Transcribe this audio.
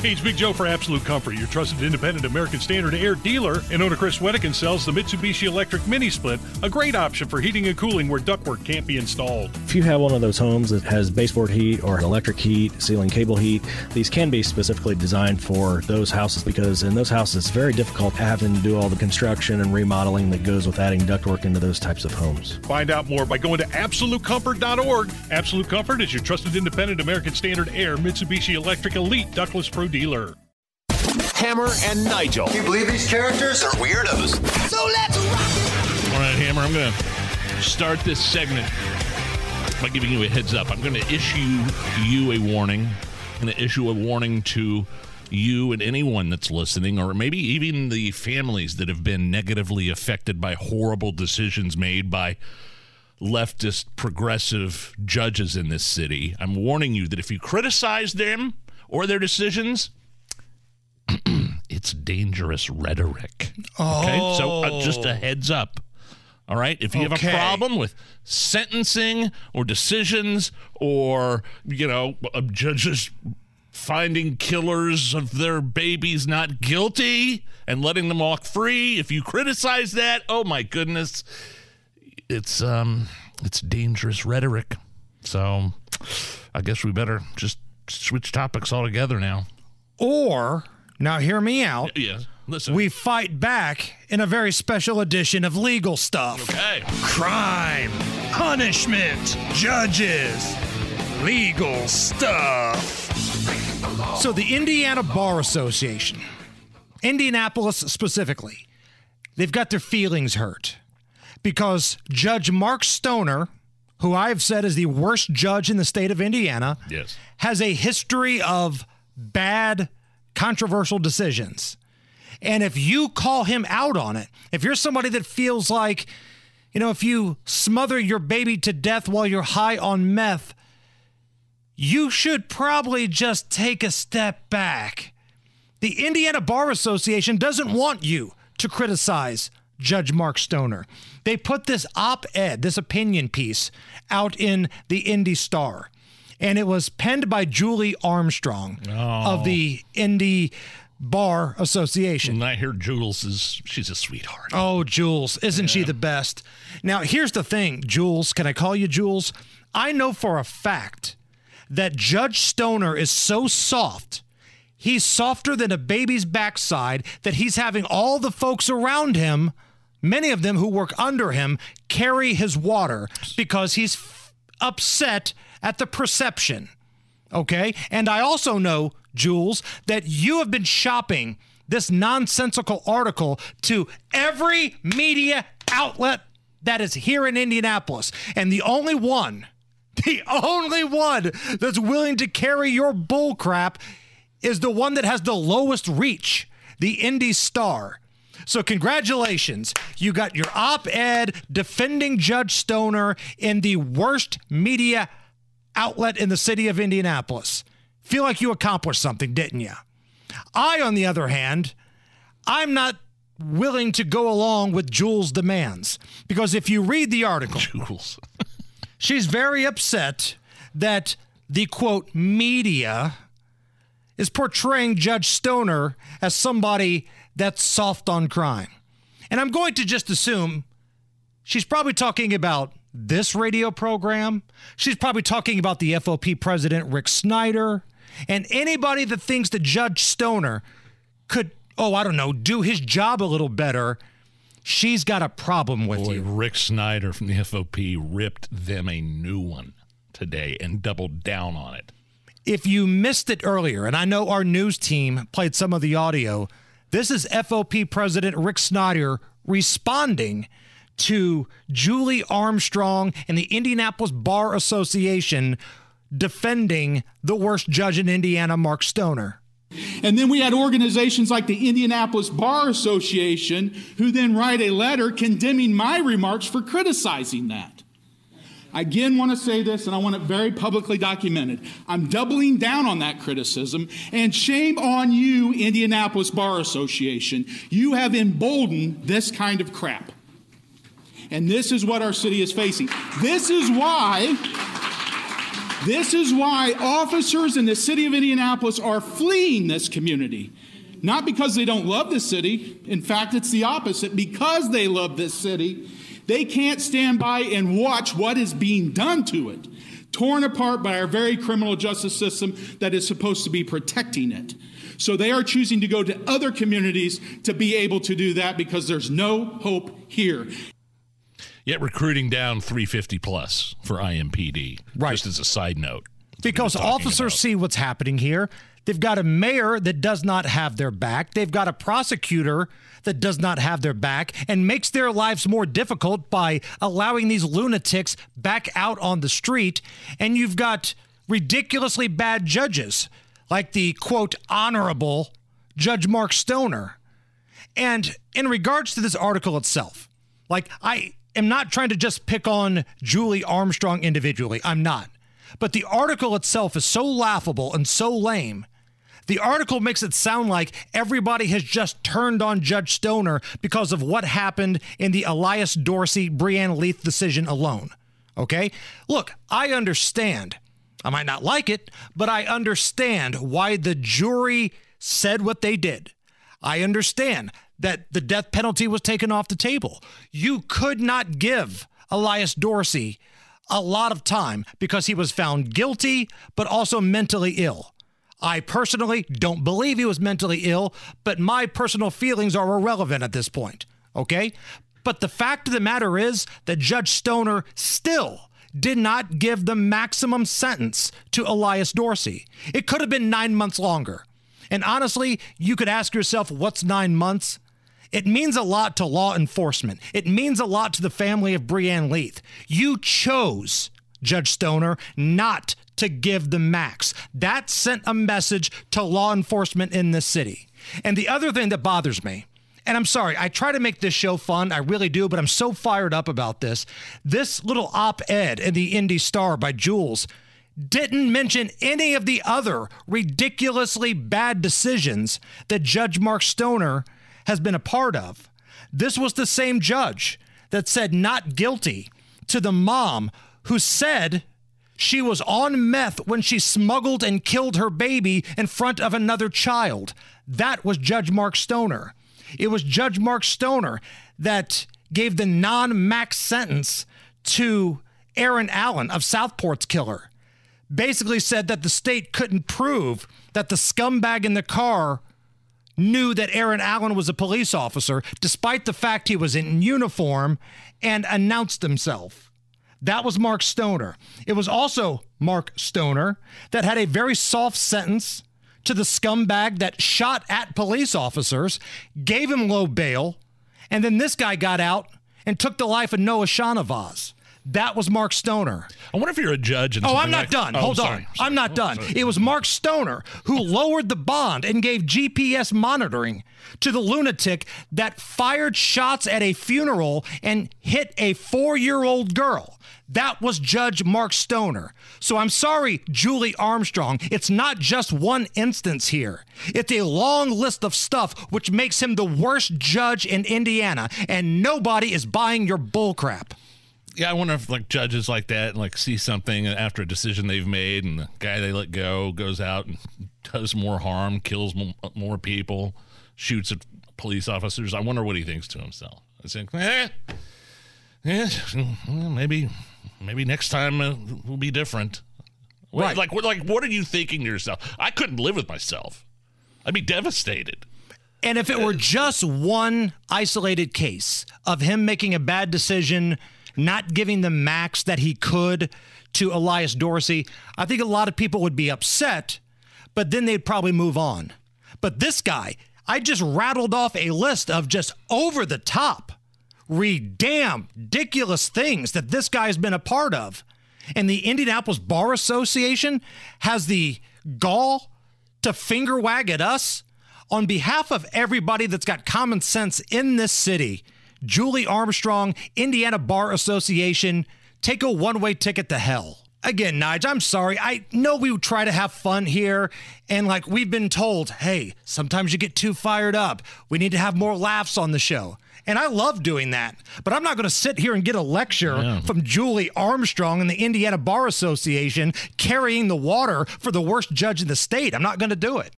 Hey, it's Big Joe for Absolute Comfort, your trusted independent American Standard Air dealer. And owner Chris Wettigan sells the Mitsubishi Electric Mini Split, a great option for heating and cooling where ductwork can't be installed. If you have one of those homes that has baseboard heat or electric heat, ceiling cable heat, these can be specifically designed for those houses because in those houses it's very difficult having to do all the construction and remodeling that goes with adding ductwork into those types of homes. Find out more by going to AbsoluteComfort.org. Absolute Comfort is your trusted independent American Standard Air Mitsubishi Electric Elite Ductless Pro dealer. Hammer and Nigel. Can you believe these characters are weirdos? So let's rock it! All right, Hammer, I'm going to start this segment by giving you a heads up. I'm going to issue you a warning. I'm going to issue a warning to you and anyone that's listening, or maybe even the families that have been negatively affected by horrible decisions made by leftist progressive judges in this city. I'm warning you that if you criticize them or their decisions, it's dangerous rhetoric. Okay, so just a heads up. All right, if you have a problem with sentencing or decisions or, judges finding killers of their babies not guilty and letting them walk free, if you criticize that, oh my goodness, it's dangerous rhetoric. So I guess we better just switch topics altogether now. Or, now hear me out. Yes, listen. We fight back in a very special edition of Legal Stuff. Okay. Crime, punishment, judges, legal stuff. So the Indiana Bar Association, Indianapolis specifically, they've got their feelings hurt because Judge Mark Stoner, who I've said is the worst judge in the state of Indiana, yes, has a history of bad, controversial decisions. And if you call him out on it, if you're somebody that feels like, if you smother your baby to death while you're high on meth, you should probably just take a step back. The Indiana Bar Association doesn't want you to criticize Judge Mark Stoner. They put this op-ed, this opinion piece, out in the Indy Star. And it was penned by Julie Armstrong of the Indy Bar Association. And I hear she's a sweetheart. Oh, Jules, isn't she the best? Now, here's the thing, Jules. Can I call you Jules? I know for a fact that Judge Stoner is so soft, he's softer than a baby's backside, that he's having all the folks around him, many of them who work under him, carry his water because he's upset at the perception. Okay? And I also know, Jules, that you have been shopping this nonsensical article to every media outlet that is here in Indianapolis. And the only one that's willing to carry your bull crap is the one that has the lowest reach, the Indy Star. So congratulations. You got your op-ed defending Judge Stoner in the worst media outlet in the city of Indianapolis. Feel like you accomplished something, didn't you? I, on the other hand, I'm not willing to go along with Jules' demands. Because if you read the article, Jules. She's very upset that the, quote, media is portraying Judge Stoner as somebody that's soft on crime. And I'm going to just assume she's probably talking about this radio program. She's probably talking about the FOP president, Rick Snyder, and anybody that thinks that Judge Stoner could, do his job a little better. She's got a problem with you. Rick Snyder from the FOP ripped them a new one today and doubled down on it. If you missed it earlier, and I know our news team played some of the audio, this is FOP President Rick Snyder responding to Julie Armstrong and the Indianapolis Bar Association defending the worst judge in Indiana, Mark Stoner. And then we had organizations like the Indianapolis Bar Association who then write a letter condemning my remarks for criticizing that. I again want to say this, and I want it very publicly documented. I'm doubling down on that criticism, and shame on you, Indianapolis Bar Association. You have emboldened this kind of crap. And this is what our city is facing. This is why This is why officers in the city of Indianapolis are fleeing this community. Not because they don't love the city. In fact, it's the opposite. Because they love this city, they can't stand by and watch what is being done to it, torn apart by our very criminal justice system that is supposed to be protecting it. So they are choosing to go to other communities to be able to do that because there's no hope here. Yet recruiting down 350 plus for IMPD, right? Just as a side note. Because officers see what's happening here. They've got a mayor that does not have their back. They've got a prosecutor that does not have their back and makes their lives more difficult by allowing these lunatics back out on the street. And you've got ridiculously bad judges like the, quote, honorable Judge Mark Stoner. And in regards to this article itself, like, I am not trying to just pick on Julie Armstrong individually. I'm not. But the article itself is so laughable and so lame. The article makes it sound like everybody has just turned on Judge Stoner because of what happened in the Elias Dorsey, Breanne Leath decision alone. Okay? Look, I understand. I might not like it, but I understand why the jury said what they did. I understand that the death penalty was taken off the table. You could not give Elias Dorsey a lot of time because he was found guilty, but also mentally ill. I personally don't believe he was mentally ill, but my personal feelings are irrelevant at this point, okay? But the fact of the matter is that Judge Stoner still did not give the maximum sentence to Elias Dorsey. It could have been 9 months longer. And honestly, you could ask yourself, what's 9 months? It means a lot to law enforcement. It means a lot to the family of Breanne Leath. You chose, Judge Stoner, not to give the max. That sent a message to law enforcement in this city. And the other thing that bothers me, and I'm sorry, I try to make this show fun, I really do, but I'm so fired up about this. This little op-ed in the Indy Star by Jules didn't mention any of the other ridiculously bad decisions that Judge Mark Stoner has been a part of. This was the same judge that said not guilty to the mom who said she was on meth when she smuggled and killed her baby in front of another child. That was Judge Mark Stoner. It was Judge Mark Stoner that gave the non-max sentence to Aaron Allen of Southport's killer. Basically said that the state couldn't prove that the scumbag in the car knew that Aaron Allen was a police officer, despite the fact he was in uniform and announced himself. That was Mark Stoner. It was also Mark Stoner that had a very soft sentence to the scumbag that shot at police officers, gave him low bail, and then this guy got out and took the life of Noah Shanavaz. That was Mark Stoner. I wonder if you're a judge. And I'm not done. Hold on. I'm not done. It was Mark Stoner who lowered the bond and gave GPS monitoring to the lunatic that fired shots at a funeral and hit a 4-year-old girl. That was Judge Mark Stoner. So I'm sorry, Julie Armstrong. It's not just one instance here. It's a long list of stuff which makes him the worst judge in Indiana, and nobody is buying your bullcrap. Yeah, I wonder if like judges like that like see something after a decision they've made, and the guy they let go goes out and does more harm, kills more people, shoots at police officers. I wonder what he thinks to himself. I think, maybe next time will be different. Right. Like what are you thinking to yourself? I couldn't live with myself. I'd be devastated. And if it were just one isolated case of him making a bad decision, not giving the max that he could to Elias Dorsey, I think a lot of people would be upset, but then they'd probably move on. But this guy, I just rattled off a list of just over the top, ridiculous things that this guy's been a part of. And the Indianapolis Bar Association has the gall to finger wag at us. On behalf of everybody that's got common sense in this city, Julie Armstrong, Indiana Bar Association, take a one-way ticket to hell. Again, Nige, I'm sorry. I know we try to have fun here, and like we've been told, hey, sometimes you get too fired up. We need to have more laughs on the show. And I love doing that. But I'm not going to sit here and get a lecture from Julie Armstrong and the Indiana Bar Association carrying the water for the worst judge in the state. I'm not going to do it.